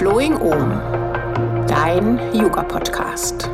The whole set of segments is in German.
Flowing Om, dein Yoga-Podcast.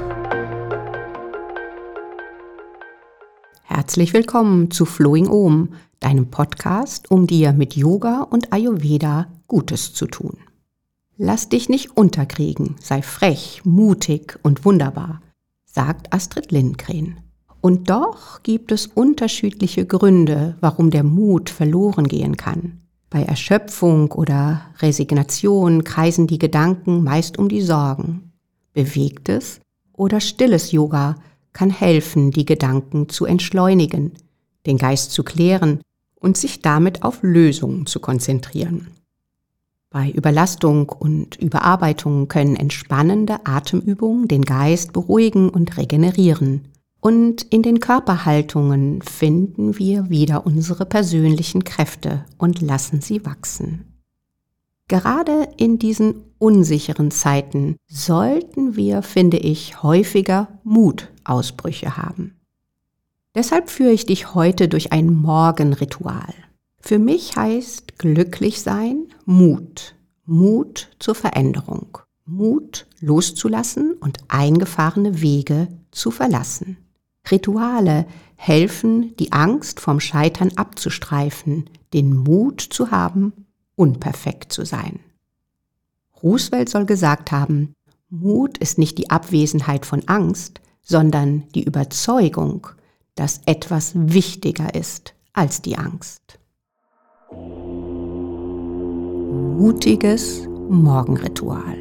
Herzlich willkommen zu Flowing Om, deinem Podcast, um dir mit Yoga und Ayurveda Gutes zu tun. Lass dich nicht unterkriegen, sei frech, mutig und wunderbar, sagt Astrid Lindgren. Und doch gibt es unterschiedliche Gründe, warum der Mut verloren gehen kann. Bei Erschöpfung oder Resignation kreisen die Gedanken meist um die Sorgen. Bewegtes oder stilles Yoga kann helfen, die Gedanken zu entschleunigen, den Geist zu klären und sich damit auf Lösungen zu konzentrieren. Bei Überlastung und Überarbeitung können entspannende Atemübungen den Geist beruhigen und regenerieren. Und in den Körperhaltungen finden wir wieder unsere persönlichen Kräfte und lassen sie wachsen. Gerade in diesen unsicheren Zeiten sollten wir, finde ich, häufiger Mutausbrüche haben. Deshalb führe ich dich heute durch ein Morgenritual. Für mich heißt glücklich sein Mut. Mut zur Veränderung. Mut loszulassen und eingefahrene Wege zu verlassen. Rituale helfen, die Angst vom Scheitern abzustreifen, den Mut zu haben, unperfekt zu sein. Roosevelt soll gesagt haben, Mut ist nicht die Abwesenheit von Angst, sondern die Überzeugung, dass etwas wichtiger ist als die Angst. Mutiges Morgenritual.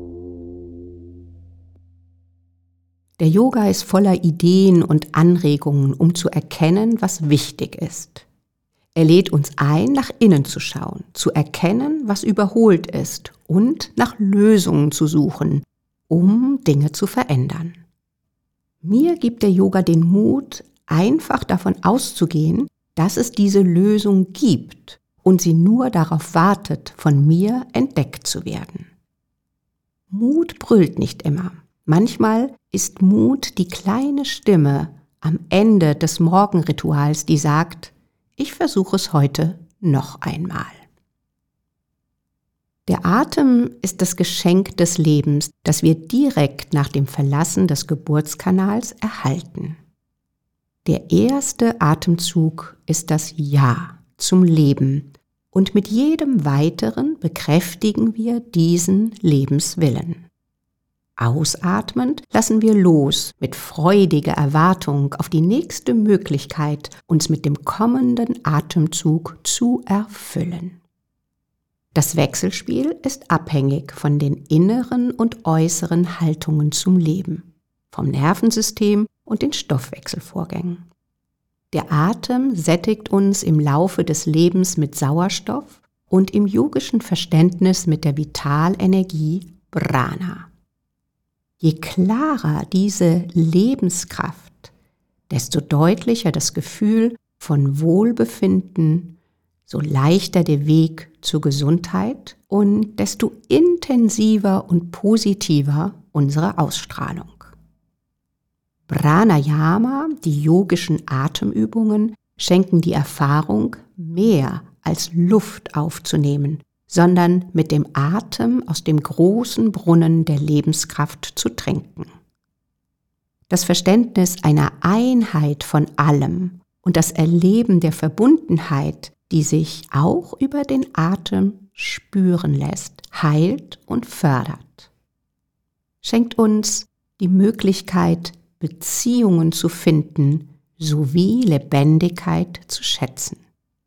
Der Yoga ist voller Ideen und Anregungen, um zu erkennen, was wichtig ist. Er lädt uns ein, nach innen zu schauen, zu erkennen, was überholt ist und nach Lösungen zu suchen, um Dinge zu verändern. Mir gibt der Yoga den Mut, einfach davon auszugehen, dass es diese Lösung gibt und sie nur darauf wartet, von mir entdeckt zu werden. Mut brüllt nicht immer. Manchmal ist Mut die kleine Stimme am Ende des Morgenrituals, die sagt, ich versuche es heute noch einmal. Der Atem ist das Geschenk des Lebens, das wir direkt nach dem Verlassen des Geburtskanals erhalten. Der erste Atemzug ist das Ja zum Leben und mit jedem weiteren bekräftigen wir diesen Lebenswillen. Ausatmend lassen wir los mit freudiger Erwartung auf die nächste Möglichkeit, uns mit dem kommenden Atemzug zu erfüllen. Das Wechselspiel ist abhängig von den inneren und äußeren Haltungen zum Leben, vom Nervensystem und den Stoffwechselvorgängen. Der Atem sättigt uns im Laufe des Lebens mit Sauerstoff und im yogischen Verständnis mit der Vitalenergie Prana. Je klarer diese Lebenskraft, desto deutlicher das Gefühl von Wohlbefinden, so leichter der Weg zur Gesundheit und desto intensiver und positiver unsere Ausstrahlung. Pranayama, die yogischen Atemübungen, schenken die Erfahrung, mehr als Luft aufzunehmen, sondern mit dem Atem aus dem großen Brunnen der Lebenskraft zu trinken. Das Verständnis einer Einheit von allem und das Erleben der Verbundenheit, die sich auch über den Atem spüren lässt, heilt und fördert. Schenkt uns die Möglichkeit, Beziehungen zu finden sowie Lebendigkeit zu schätzen.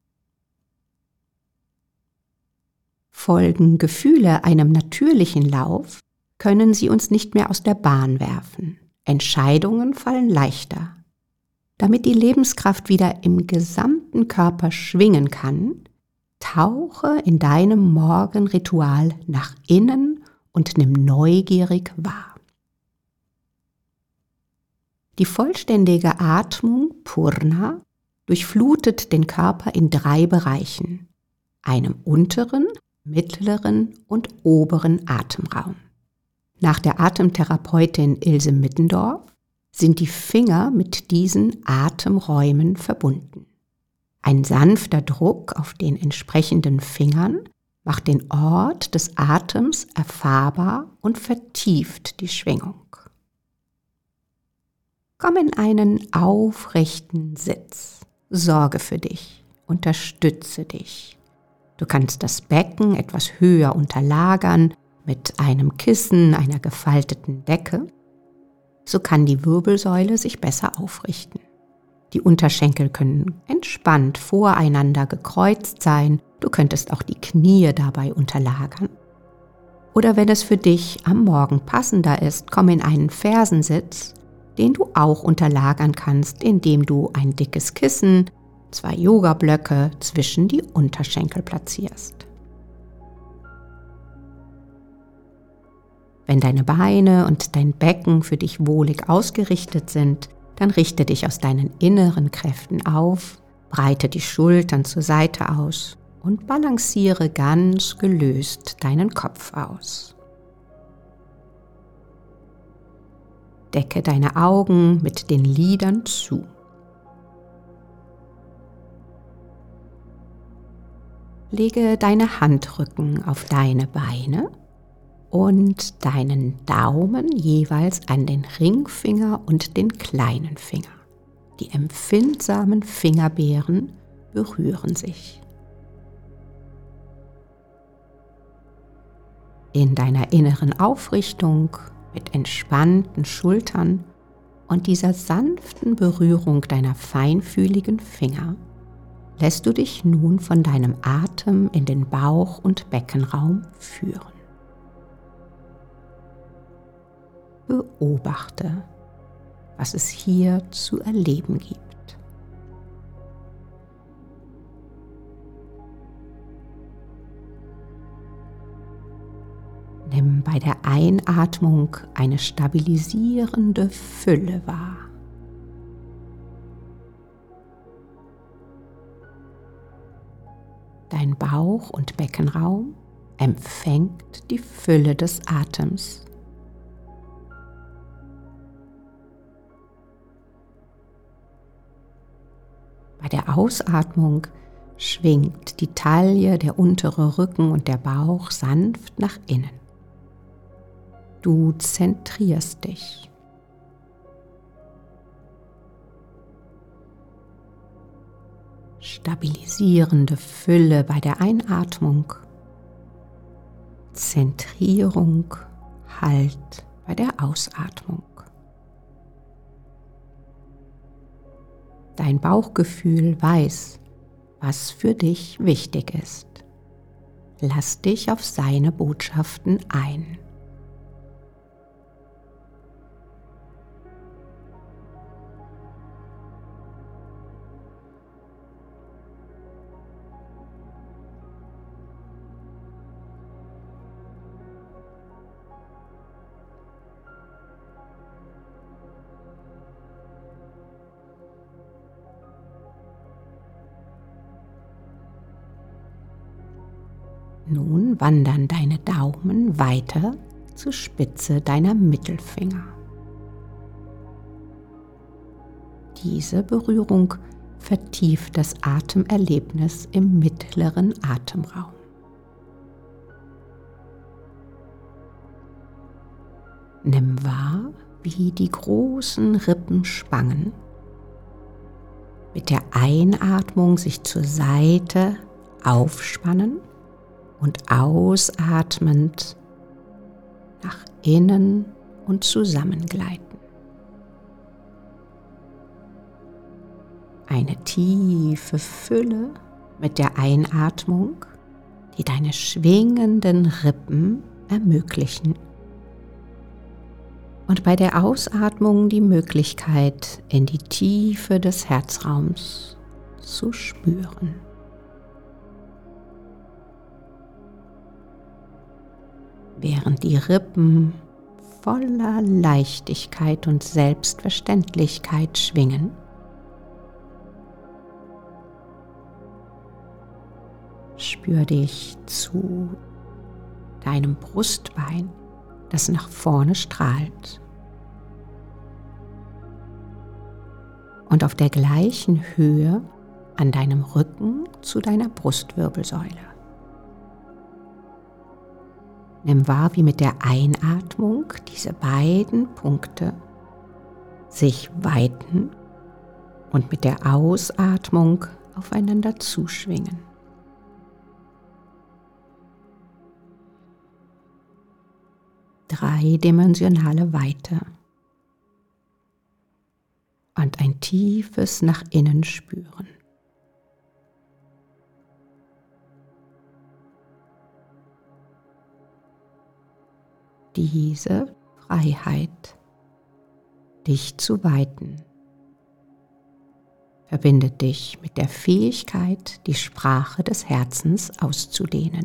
Folgen Gefühle einem natürlichen Lauf, können sie uns nicht mehr aus der Bahn werfen. Entscheidungen fallen leichter. Damit die Lebenskraft wieder im gesamten Körper schwingen kann, tauche in deinem Morgenritual nach innen und nimm neugierig wahr. Die vollständige Atmung Purna durchflutet den Körper in 3 Bereichen, einem unteren, mittleren und oberen Atemraum. Nach der Atemtherapeutin Ilse Mittendorf sind die Finger mit diesen Atemräumen verbunden. Ein sanfter Druck auf den entsprechenden Fingern macht den Ort des Atems erfahrbar und vertieft die Schwingung. Komm in einen aufrechten Sitz. Sorge für dich, unterstütze dich. Du kannst das Becken etwas höher unterlagern mit einem Kissen, einer gefalteten Decke. So kann die Wirbelsäule sich besser aufrichten. Die Unterschenkel können entspannt voreinander gekreuzt sein. Du könntest auch die Knie dabei unterlagern. Oder wenn es für dich am Morgen passender ist, komm in einen Fersensitz, den du auch unterlagern kannst, indem du ein dickes Kissen, 2 Yoga-Blöcke zwischen die Unterschenkel platzierst. Wenn deine Beine und dein Becken für dich wohlig ausgerichtet sind, dann richte dich aus deinen inneren Kräften auf, breite die Schultern zur Seite aus und balanciere ganz gelöst deinen Kopf aus. Decke deine Augen mit den Lidern zu. Lege deine Handrücken auf deine Beine und deinen Daumen jeweils an den Ringfinger und den kleinen Finger. Die empfindsamen Fingerbeeren berühren sich. In deiner inneren Aufrichtung mit entspannten Schultern und dieser sanften Berührung deiner feinfühligen Finger lässt du dich nun von deinem Atem in den Bauch- und Beckenraum führen. Beobachte, was es hier zu erleben gibt. Nimm bei der Einatmung eine stabilisierende Fülle wahr. Dein Bauch- und Beckenraum empfängt die Fülle des Atems. Bei der Ausatmung schwingt die Taille, der untere Rücken und der Bauch sanft nach innen. Du zentrierst dich. Stabilisierende Fülle bei der Einatmung, Zentrierung, Halt bei der Ausatmung. Dein Bauchgefühl weiß, was für dich wichtig ist. Lass dich auf seine Botschaften ein. Nun wandern deine Daumen weiter zur Spitze deiner Mittelfinger. Diese Berührung vertieft das Atemerlebnis im mittleren Atemraum. Nimm wahr, wie die großen Rippenspangen mit der Einatmung sich zur Seite aufspannen und ausatmend nach innen und zusammengleiten. Eine tiefe Fülle mit der Einatmung, die deine schwingenden Rippen ermöglichen. Und bei der Ausatmung die Möglichkeit, in die Tiefe des Herzraums zu spüren. Während die Rippen voller Leichtigkeit und Selbstverständlichkeit schwingen, spür dich zu deinem Brustbein, das nach vorne strahlt. Und auf der gleichen Höhe an deinem Rücken zu deiner Brustwirbelsäule. Nimm wahr, wie mit der Einatmung diese beiden Punkte sich weiten und mit der Ausatmung aufeinander zuschwingen. Dreidimensionale Weite und ein tiefes nach innen spüren. Diese Freiheit, dich zu weiten, verbindet dich mit der Fähigkeit, die Sprache des Herzens auszudehnen.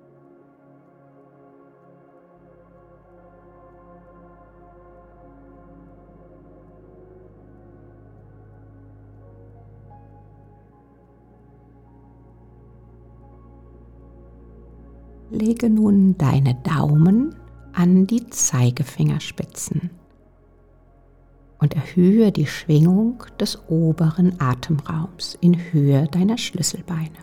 Lege nun deine Daumen an die Zeigefingerspitzen und erhöhe die Schwingung des oberen Atemraums in Höhe deiner Schlüsselbeine.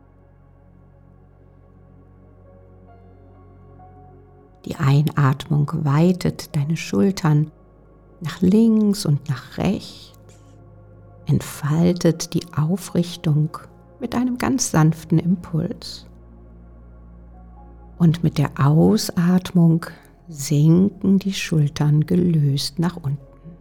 Die Einatmung weitet deine Schultern nach links und nach rechts, entfaltet die Aufrichtung mit einem ganz sanften Impuls. Und mit der Ausatmung sinken die Schultern gelöst nach unten.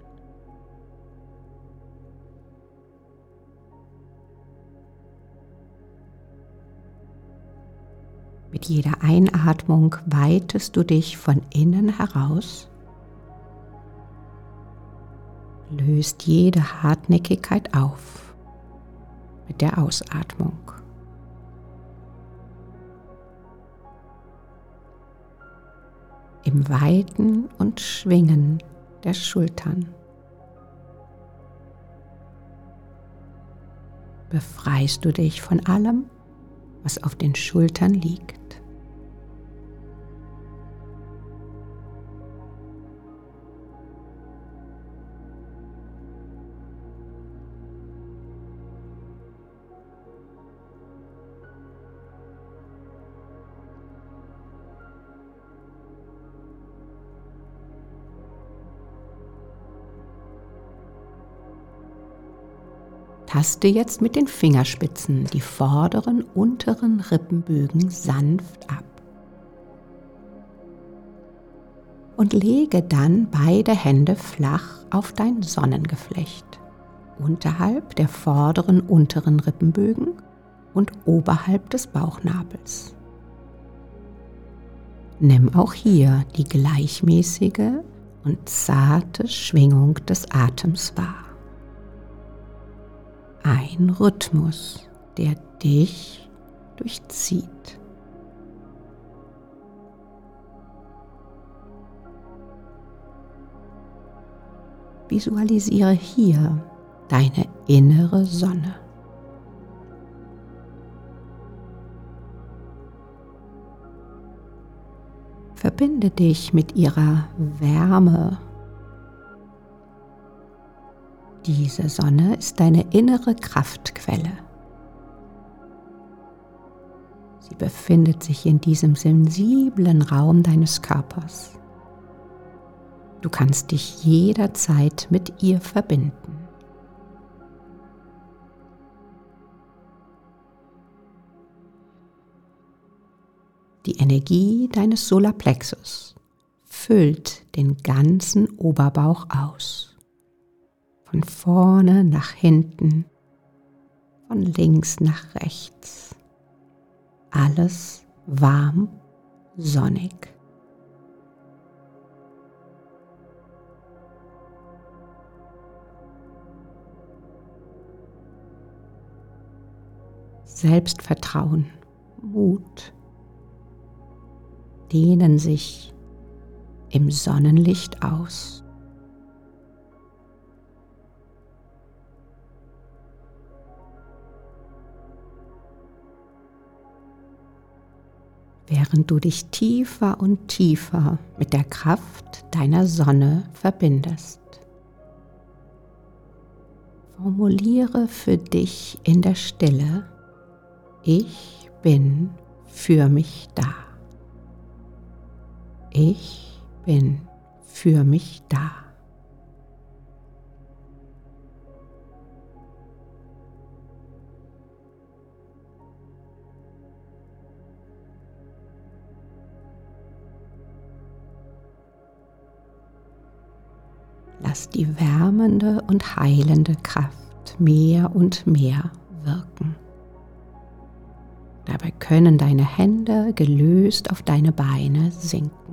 Mit jeder Einatmung weitest du dich von innen heraus, löst jede Hartnäckigkeit auf mit der Ausatmung. Im Weiten und Schwingen der Schultern befreist du dich von allem, was auf den Schultern liegt. Taste jetzt mit den Fingerspitzen die vorderen, unteren Rippenbögen sanft ab. Und lege dann beide Hände flach auf dein Sonnengeflecht, unterhalb der vorderen, unteren Rippenbögen und oberhalb des Bauchnabels. Nimm auch hier die gleichmäßige und zarte Schwingung des Atems wahr. Ein Rhythmus, der dich durchzieht. Visualisiere hier deine innere Sonne. Verbinde dich mit ihrer Wärme. Diese Sonne ist deine innere Kraftquelle. Sie befindet sich in diesem sensiblen Raum deines Körpers. Du kannst dich jederzeit mit ihr verbinden. Die Energie deines Solarplexus füllt den ganzen Oberbauch aus. Von vorne nach hinten, von links nach rechts. Alles warm, sonnig. Selbstvertrauen, Mut dehnen sich im Sonnenlicht aus. Während du dich tiefer und tiefer mit der Kraft deiner Sonne verbindest. Formuliere für dich in der Stille: Ich bin für mich da. Ich bin für mich da. Lass die wärmende und heilende Kraft mehr und mehr wirken. Dabei können deine Hände gelöst auf deine Beine sinken.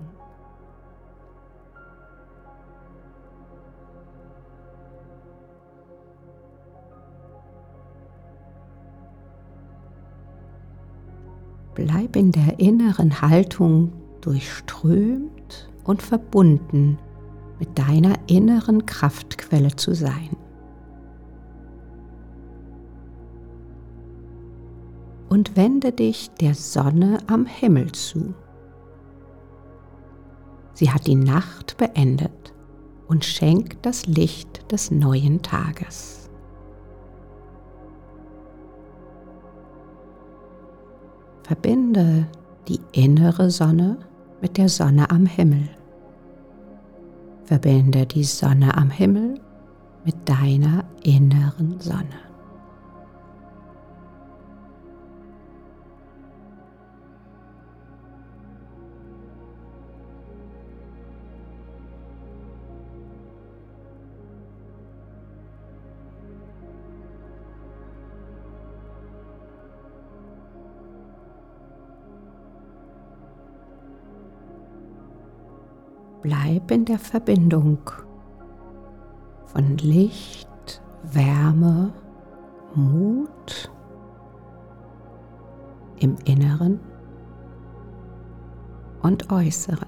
Bleib in der inneren Haltung durchströmt und verbunden mit deiner inneren Kraftquelle zu sein. Und wende dich der Sonne am Himmel zu. Sie hat die Nacht beendet und schenkt das Licht des neuen Tages. Verbinde die innere Sonne mit der Sonne am Himmel. Verbinde die Sonne am Himmel mit deiner inneren Sonne. Bleib in der Verbindung von Licht, Wärme, Mut im Inneren und Äußeren.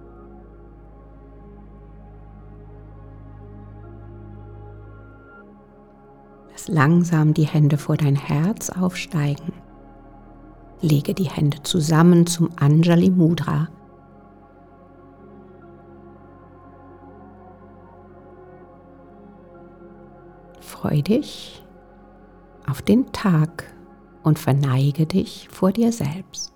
Lass langsam die Hände vor dein Herz aufsteigen. Lege die Hände zusammen zum Anjali Mudra. Freu dich auf den Tag und verneige dich vor dir selbst.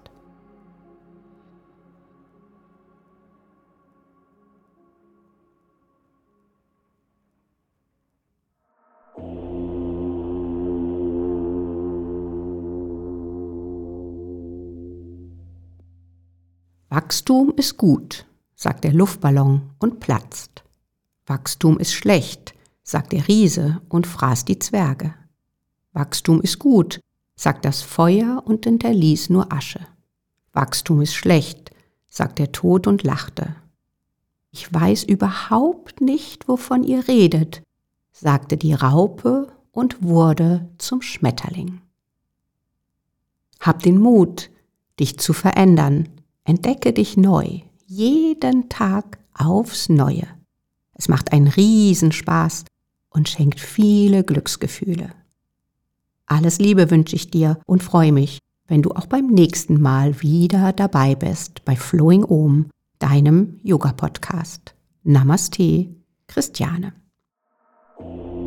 Wachstum ist gut, sagt der Luftballon und platzt. Wachstum ist schlecht, sagt der Riese und fraß die Zwerge. Wachstum ist gut, sagt das Feuer und hinterließ nur Asche. Wachstum ist schlecht, sagt der Tod und lachte. Ich weiß überhaupt nicht, wovon ihr redet, sagte die Raupe und wurde zum Schmetterling. Hab den Mut, dich zu verändern, entdecke dich neu, jeden Tag aufs Neue. Es macht einen Riesenspaß und schenkt viele Glücksgefühle. Alles Liebe wünsche ich dir und freue mich, wenn du auch beim nächsten Mal wieder dabei bist bei Flowing Om, deinem Yoga-Podcast. Namaste, Christiane.